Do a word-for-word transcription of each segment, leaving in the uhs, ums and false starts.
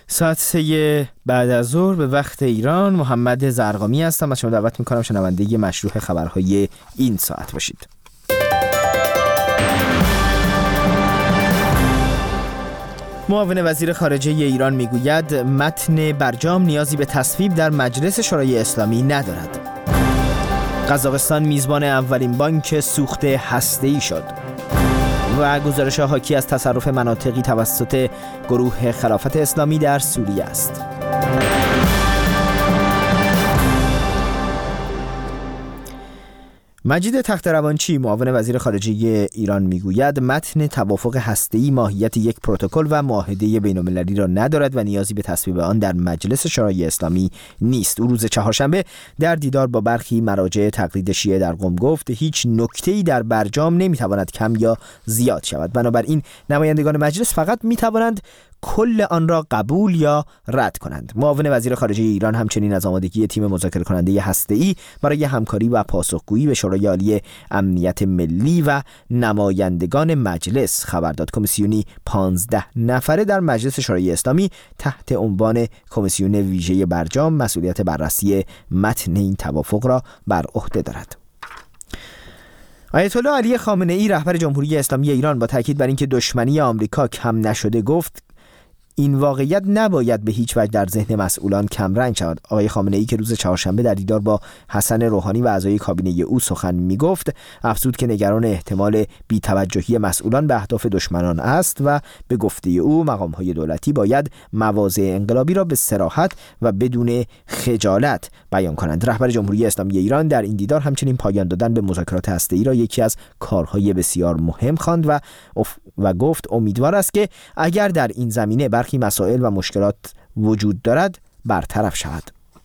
ساعت سه بعد از ظهر به وقت ایران. محمد زرقامی هستم و شما دعوت میکنم شنونده مشروع خبرهای این ساعت باشید. معاون وزیر خارجه ایران میگوید متن برجام نیازی به تصویب در مجلس شورای اسلامی ندارد. قزاقستان میزبان اولین بانک سوخت هسته‌ای شد و گزارش حاکی از تصرف مناطقی توسط گروه خلافت اسلامی در سوریه است. مجید تخت‌روانچی معاون وزیر خارجه ایران میگوید متن توافق هسته‌ای ماهیت یک پروتکل و معاهده بین‌المللی را ندارد و نیازی به تصویب آن در مجلس شورای اسلامی نیست. او روز چهارشنبه در دیدار با برخی مراجع تقلید شیعه در قم گفت هیچ نکته‌ای در برجام نمیتواند کم یا زیاد شود، بنابراین نمایندگان مجلس فقط میتوانند کل آن را قبول یا رد کنند. معاون وزیر خارجه ایران همچنین از آمادگی تیم مذاکره کننده هسته‌ای برای همکاری و پاسخگویی به شورای عالی امنیت ملی و نمایندگان مجلس خبر داد. کمیسیونی پانزده نفره در مجلس شورای اسلامی تحت عنوان کمیسیون ویژه برجام مسئولیت بررسی متن این توافق را بر عهده دارد. آیت الله علی خامنه‌ای رهبر جمهوری اسلامی ایران با تاکید بر اینکه دشمنی آمریکا کم نشده گفت این واقعیت نباید به هیچ وجه در ذهن مسئولان کمرنگ شود. آقای خامنه‌ای که روز چهارشنبه در دیدار با حسن روحانی و اعضای کابینه او سخن میگفت افزود که نگران احتمال بی‌توجهی مسئولان به اهداف دشمنان است و به گفته او مقام‌های دولتی باید مواضع انقلابی را به صراحت و بدون خجالت بیان کنند. رهبر جمهوری اسلامی ایران در این دیدار همچنین پایان دادن به مذاکرات هسته‌ای را یکی از کارهای بسیار مهم خواند و و گفت امیدوار است که اگر در این زمینه برخی مسائل و مشکلات وجود دارد برطرف شود.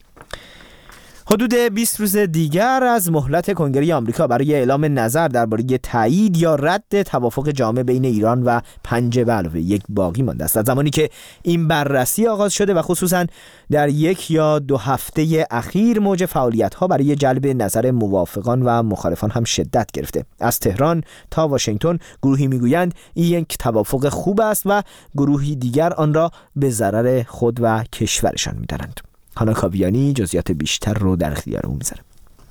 حدود بیست روز دیگر از مهلت کنگره آمریکا برای اعلام نظر درباره تایید یا رد توافق جامع بین ایران و پنج به علاوه یک باقی مانده است. از زمانی که این بررسی آغاز شده و خصوصا در یک یا دو هفته اخیر موج فعالیت‌ها برای جلب نظر موافقان و مخالفان هم شدت گرفته. از تهران تا واشنگتن گروهی میگویند این یک توافق خوب است و گروهی دیگر آن را به ضرر خود و کشورشان می‌دانند. هانا کاویانی جزئیات بیشتر رو در اختیار او میذاره.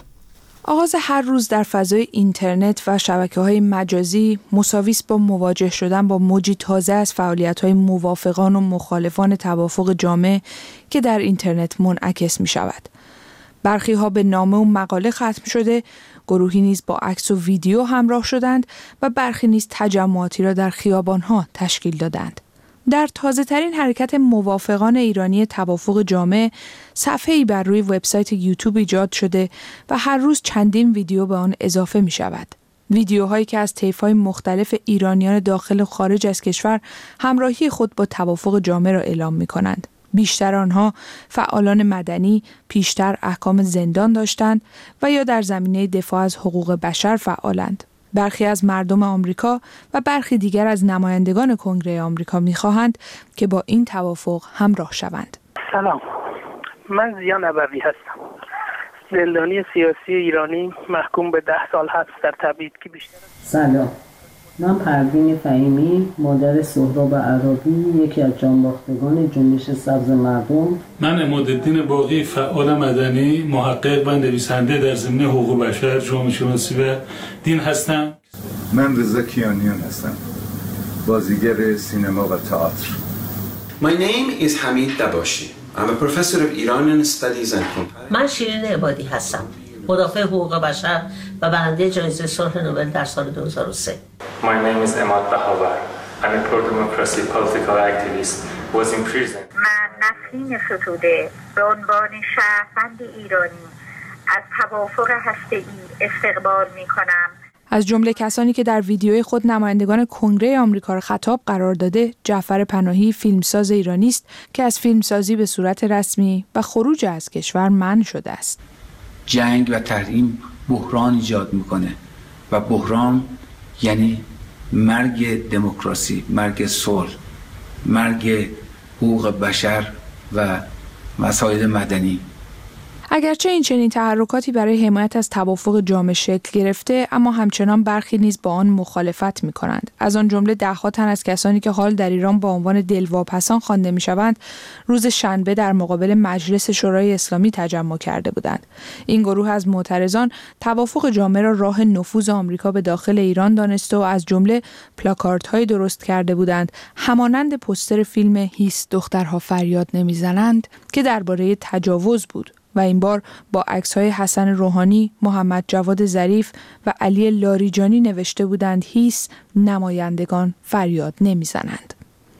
آغاز هر روز در فضای اینترنت و شبکه‌های مجازی مساوی است با مواجه شدن با موجی تازه از فعالیت‌های موافقان و مخالفان توافق جامع که در اینترنت منعکس می‌شود. برخی‌ها به نامه و مقاله ختم شده، گروهی نیز با عکس و ویدیو همراه شدند و برخی نیز تجمعاتی را در خیابان‌ها تشکیل دادند. در تازه‌ترین حرکت موافقان ایرانی توافق جامع، صفحه‌ای بر روی وبسایت یوتیوب ایجاد شده و هر روز چندین ویدیو به آن اضافه می شود. ویدیوهایی که از طیف‌های مختلف ایرانیان داخل و خارج از کشور همراهی خود با توافق جامع را اعلام می کنند. بیشتر آنها فعالان مدنی، پیشتر احکام زندان داشتند و یا در زمینه دفاع از حقوق بشر فعالند. برخی از مردم آمریکا و برخی دیگر از نمایندگان کنگره آمریکا می‌خواهند که با این توافق همراه شوند. سلام، من زیا نبوی هستم. زندانی سیاسی ایرانی محکوم به ده سال حبس در تبعید که بیشتر. سلام، من پروین فهیمی، مادر سهراب عرابی، یکی از جانباختگان جنبش سبز مردم. من عمادالدین باقی، فعال مدنی، محقق و نویسنده در زمینه حقوق بشر، جامعه شناسی و دین هستم. من رضا کیانیان هستم، بازیگر سینما و تئاتر. My name is Hamid Dabashi. I'm a professor of Iranian studies and comparative. من شیرین عبادی هستم، مدافع حقوق بشر و برنده جایزه صلح نوبل در سال دو هزار و سه. My name is Emad Bahavar. I'm a pro-democracy political activist who was in prison. من نسرین ستوده به عنوان شهروند ایرانی از توافق هسته‌ای استقبال می‌کنم. از جمله کسانی که در ویدیوی خود نمایندگان کنگره آمریکا را خطاب قرار داده، جعفر پناهی فیلمساز ایرانی است که از فیلمسازی به صورت رسمی و خروج از کشور منع شده است. جنگ و تحریم بحران ایجاد میکنه و بحران یعنی مرگ دموکراسی، مرگ صلح، مرگ حقوق بشر و مسائل مدنی. اگرچه این چنین تحرکاتی برای حمایت از توافق جامع شکل گرفته، اما همچنان برخی نیز با آن مخالفت می‌کنند. از آن جمله ده‌ها تن از کسانی که حال در ایران با عنوان دلواپسان خوانده می‌شوند، روز شنبه در مقابل مجلس شورای اسلامی تجمع کرده بودند. این گروه از معترضان توافق جامع را راه نفوذ آمریکا به داخل ایران دانسته و از جمله پلاکاردهایی درست کرده بودند همانند پوستر فیلم هیس دخترها فریاد نمیزنند که درباره تجاوز بود و این بار با عکس‌های حسن روحانی، محمد جواد ظریف و علی لاریجانی نوشته بودند هیس نمایندگان فریاد نمیزنند.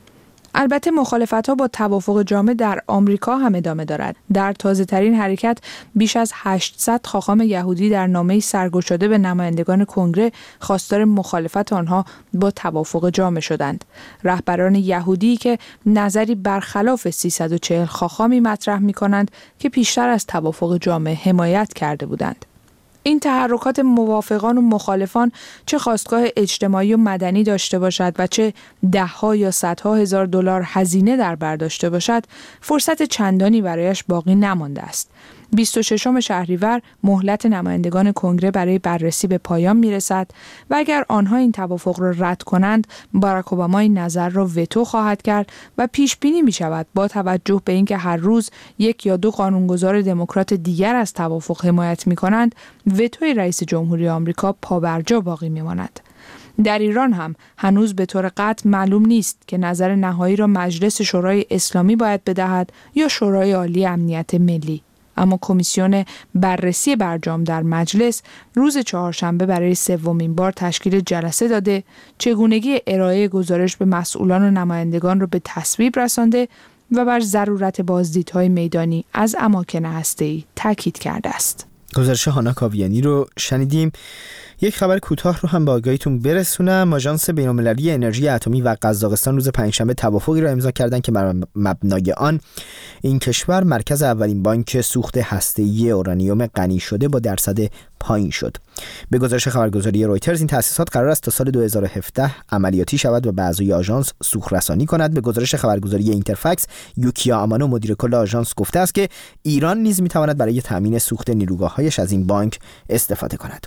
البته مخالفت‌ها با توافق جامع در آمریکا هم ادامه دارد. در تازه‌ترین حرکت بیش از هشتصد خاخام یهودی در نامه‌ای سرگشاده به نمایندگان کنگره خواستار مخالفت آنها با توافق جامع شدند. رهبران یهودی که نظری برخلاف سیصد و چهل خاخامی مطرح می‌کنند که پیشتر از توافق جامع حمایت کرده بودند. این تحرکات موافقان و مخالفان چه خواستگاه اجتماعی و مدنی داشته باشد و چه ده‌ها یا صدها هزار دلار هزینه در بر داشته باشد، فرصت چندانی برایش باقی نمانده است. بیست و ششم شهریور مهلت نمایندگان کنگره برای بررسی به پایان میرسد و اگر آنها این توافق را رد کنند، باراک اوباما این نظر را وتو خواهد کرد و پیش بینی می شود با توجه به اینکه هر روز یک یا دو قانونگذار دموکرات دیگر از توافق حمایت می کنند، وتوی رئیس جمهوری آمریکا پابرجا باقی می ماند. در ایران هم هنوز به طور قطع معلوم نیست که نظر نهایی را مجلس شورای اسلامی باید بدهد یا شورای عالی امنیت ملی. اما کمیسیون بررسی برجام در مجلس روز چهارشنبه برای سومین بار تشکیل جلسه داده، چگونگی ارائه گزارش به مسئولان و نمایندگان را به تصویب رسانده و بر ضرورت بازدیدهای میدانی از اماکن هسته‌ای تاکید کرده است. گزارش هانا کاویانی رو شنیدیم. یک خبر کوتاه رو هم به آگاهیتون برسونم. آژانس بین‌المللی انرژی اتمی و قزاقستان روز پنجشنبه توافقی را امضا کردند که بر مبنای آن این کشور مرکز اولین بانک سوخت هسته‌ای اورانیوم غنی شده با درصد پایین شد. به گزارش خبرگزاری رویترز این تأسیسات قرار است تا سال دو هزار و هفده عملیاتی شود و به اعضای آژانس سوخت رسانی کند. به گزارش خبرگزاری اینترفکس، یوکیا آمانو مدیر کل آژانس گفته است که ایران نیز می‌تواند برای تامین سوخت نیروگاه‌هایش از این بانک استفاده کند.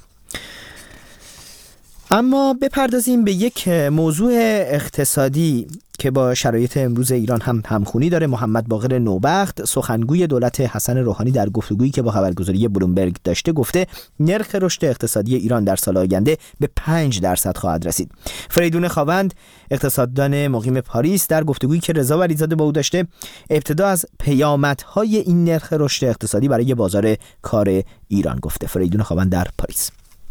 اما بپردازیم به یک موضوع اقتصادی که با شرایط امروز ایران هم همخونی داره. محمد باقر نوبخت، سخنگوی دولت حسن روحانی، در گفتگویی که با خبرگزاری بلومبرگ داشته گفته نرخ رشد اقتصادی ایران در سال آینده به پنج درصد خواهد رسید. فریدون خاوند، اقتصاددان مقیم پاریس، در گفتگویی که رضا ولیزاده با او داشته ابتدا از پیامدهای این نرخ رشد اقتصادی برای بازار کار ایران گفته. فریدون خاوند در پاریس: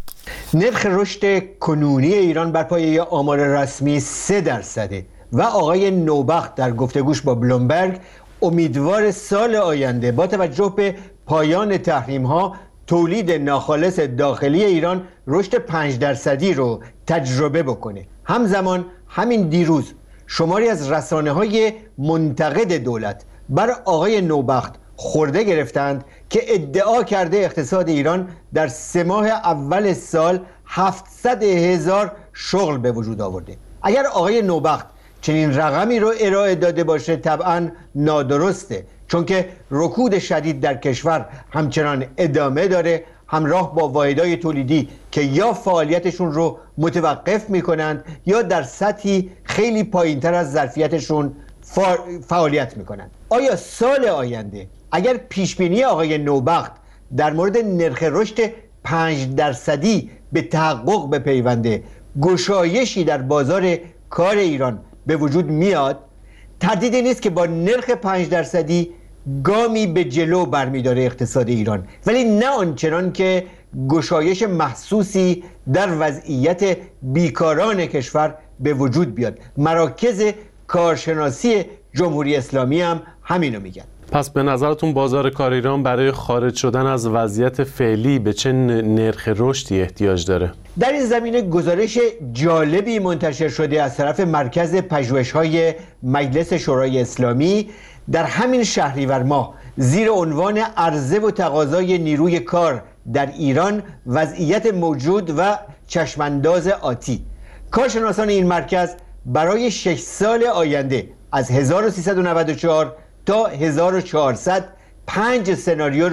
نرخ رشد کنونی ایران بر پایه آمار رسمی سه درصده و آقای نوبخت در گفتگوش با بلومبرگ امیدوار سال آینده با توجه به پایان تحریم ها تولید ناخالص داخلی ایران رشد پنج درصدی رو تجربه بکنه. همزمان همین دیروز شماری از رسانه های منتقد دولت بر آقای نوبخت خورده گرفتند که ادعا کرده اقتصاد ایران در سه ماه اول سال هفتصد هزار شغل به وجود آورده. اگر آقای نوبخت چنین رقمی رو ارائه داده باشه طبعا نادرسته، چون که رکود شدید در کشور همچنان ادامه داره، همراه با واحدهای تولیدی که یا فعالیتشون رو متوقف میکنند یا در سطحی خیلی پایینتر از ظرفیتشون فعالیت میکنند. آیا سال آینده اگر پیشبینی آقای نوبخت در مورد نرخ رشد پنج درصدی به تحقق بپیونده، گشایشی در بازار کار ایران به وجود میاد؟ تردیدی نیست که با نرخ پنج درصدی گامی به جلو برمیداره اقتصاد ایران، ولی نه آنچنان که گشایش محسوسی در وضعیت بیکاران کشور به وجود بیاد. مراکز کارشناسی جمهوری اسلامی هم همینو میگن. پس به نظرتون بازار کار ایران برای خارج شدن از وضعیت فعلی به چه نرخ رشدی احتیاج داره؟ در این زمینه گزارش جالبی منتشر شده از طرف مرکز پژوهش‌های مجلس شورای اسلامی در همین شهریور ماه زیر عنوان عرضه و تقاضای نیروی کار در ایران، وضعیت موجود و چشمانداز آتی. کارشناسان این مرکز برای شش سال آینده از هزار و سیصد و نود و چهار تا هزار و چهارصد پنج سناریو رو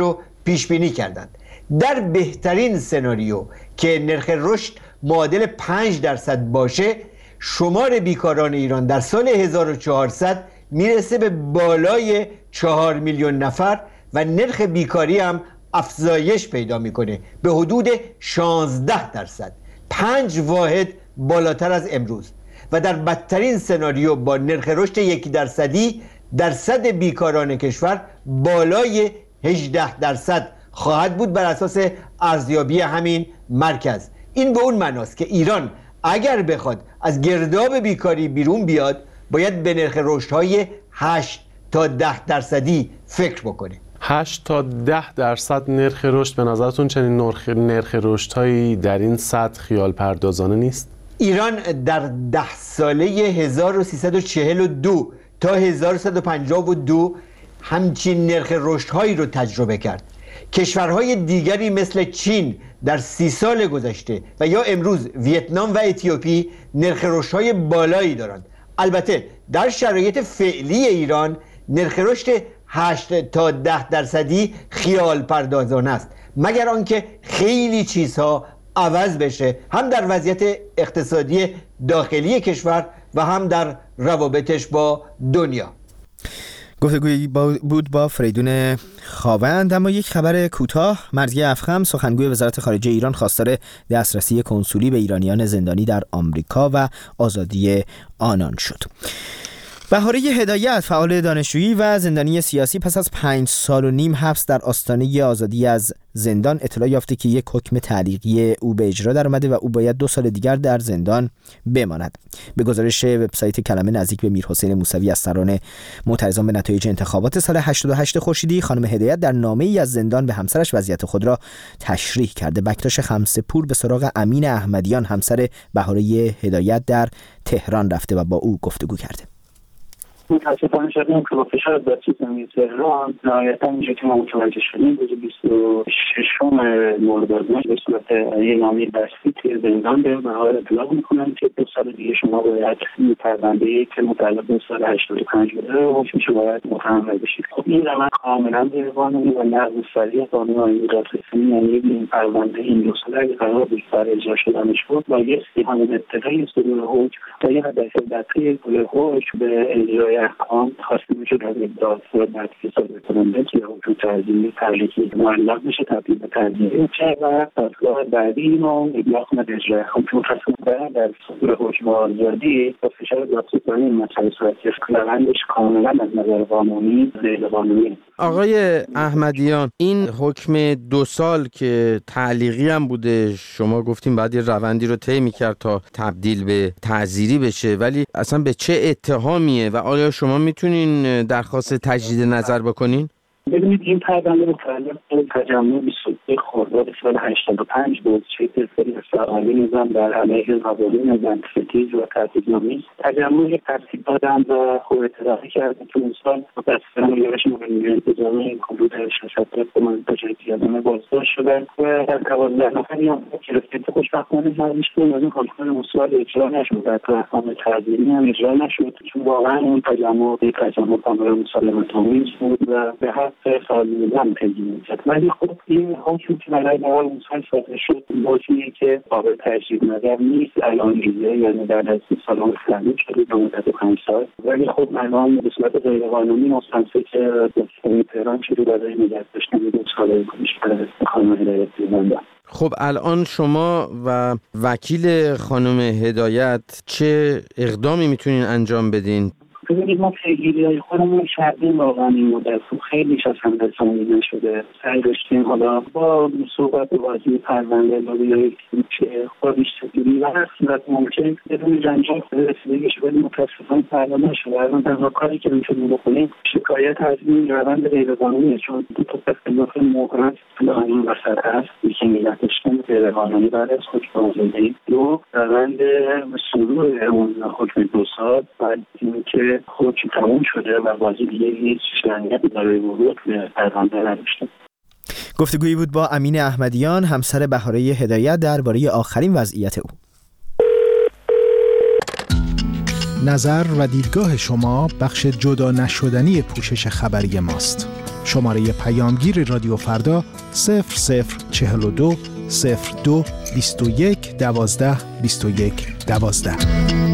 پیش بینی کردند. در بهترین سناریو که نرخ رشد معادل پنج درصد باشه، شمار بیکاران ایران در سال هزار و چهارصد میرسه به بالای چهار میلیون نفر و نرخ بیکاری هم افزایش پیدا میکنه به حدود شانزده درصد، پنج واحد بالاتر از امروز. و در بدترین سناریو با نرخ رشد یک درصدی درصد بیکاران کشور بالای هجده درصد خواهد بود بر اساس ارزیابی همین مرکز. این به اون معناست که ایران اگر بخواد از گرداب بیکاری بیرون بیاد باید به نرخ رشدهای هشت تا ده درصدی فکر بکنه. هشت تا ده درصد نرخ رشد به نظرتون چنین نرخ نرخ رشدهایی در این سطح خیال پردازانه نیست؟ ایران در ده ساله هزار و سیصد و چهل و دو تا هزار و سیصد و پنجاه و دو همچین نرخ رشدهایی رو تجربه کرد. کشورهای دیگری مثل چین در سی سال گذشته و یا امروز ویتنام و اتیوپی نرخ رشدهای بالایی دارند. البته در شرایط فعلی ایران نرخ رشد هشت تا ده درصدی خیال پردازانه است، مگر آنکه خیلی چیزها عوض بشه، هم در وضعیت اقتصادی داخلی کشور و هم در روابطش با دنیا. گفتگویی بود با فریدون خاوند. اما یک خبر کوتاه: مرضیه افخم سخنگوی وزارت خارجه ایران خواستار دسترسی کنسولی به ایرانیان زندانی در آمریکا و آزادی آنان شد. بهاره هدایت، فعال دانشجویی و زندانی سیاسی، پس از پنج سال و نیم حبس در آستانه آزادی از زندان اطلاع یافته که یک حکم تعلیقی او به اجرا در اومده و او باید دو سال دیگر در زندان بماند. به گزارش وبسایت کلمه نزدیک به میرحسین موسوی از سران معترضان به نتایج انتخابات سال هشتاد و هشت خورشیدی، خانم هدایت در نامه‌ای از زندان به همسرش وضعیت خود را تشریح کرده. بکتاش خمسه‌پور به سراغ امین احمدیان، همسر بهاره هدایت، در تهران رفته و با او گفتگو کرده. متاسفانه شدیم که با فشار دستی زمین تهران نهایتا اینجا که ما متوجه شدیم روز بیست و ششم مرداد به صورت یه نامه دستی توی زندان به بهار اطلاق میکنن که دو سال دیگه شما باید این پرونده‌ای که متعلق به سال هشتاد و پنج بوده حکمش باید متحمل بشید. خب این روند کاملا غیرقانونی و نقض صریح قانون آیین دادرسی، یعنی این پرونده این دو سال اگه قرار بود برای اجرا شدنش بود بایستی همون ابتدای صدور حکم تا یه حد دقیقی کل حکم به اجرای احکام خواسته میشه از ابداع صورت بررسی صادر کننده که حکم تعزیری تعلیقی معلق میشه تبدیل به تعزیری چه و دادگاه بعدی اینو ابلاغ کنه به اجرای احکام که متاسفانه در صدور حکم آزادی با فشار دادستانی این مسئله صورت گرفت که روندش کاملا از نظر قانونی غیرقانونی. آقای احمدیان، این حکم دو سال که تعلیقی هم بوده، شما گفتیم بعد یه روندی رو طی می‌کرد تا تبدیل به تعزیری بشه، ولی اصلا به چه اتهامیه و آیا شما میتونین درخواست تجدید نظر بکنین؟ ببینید این پرونده متعلق به تجمع بیست و دو خرداد سال هشتاد و پنج بود که سری فعالی نظام در علیه قوانین بندستیز و ترتیب‌نامه تجمع یک ترتیب دادن و خوب اطلاعی کردن که اون سال متاسفانه یارش مقیمی انتظامی کمپیوتر ششصد من تجدید یادمه بازداشت شدن و در دوازده نفری هم گرفته که خوشبختانه هرش بود از این حکم مسئول اجرا نشد، در احکام تعزیری هم اجرا نشد چون واقعا اون تجمع یک تجمع کاملا مسالمت‌آمیز بود و به حق سالیان پیگیری می‌کرد. ولی خب این حکم که برای نهار موسیقی صادر شد حکمیه که قابل تجدید نظر نیست. الان دیگه یعنی بعد از این سال خلاص شده به مدت پنج سال، ولی خب الان به صورت غیرقانونی مستنصر که دادگاه تهران شده برای نگه داشتن دو ساله کنش برای خانم هدایت زندان. خب الان شما و وکیل خانم هدایت چه اقدامی میتونین انجام بدین؟ ببینید ما پیگیری‌های خودمون کردیم واقعا این مدت خیلیش از هم رسانی نشده. سعی داشتیم حالا با صحبت بازی پرونده لابی که خودش تگیری و هر صورت ممکن بدون جنجال رسیدگیش ولی متاسفانه پرونده نشده. الان تنها کاری که میتونیم بکنیم شکایت از این روند غیرقانونیه، چون دو تا اختلاف موقت این وسط هست. یکی نگه داشتن غیرقانونی بعد از حکم آزادی، دو روند صدور اون حکم دو سال بعد اینکه حکم تموم شده و بازی دیگه هیچ شرایطی برای ورود به پرونده نداشته. گفتگویی بود با امین احمدیان، همسر بهاره هدایت، درباره آخرین وضعیت او. نظر و دیدگاه شما بخش جدا نشدنی پوشش خبری ماست. شماره پیامگیر رادیو فردا صفر صفر چهل و دو صفر دو بیست و یک دوازده بیست و یک دوازده.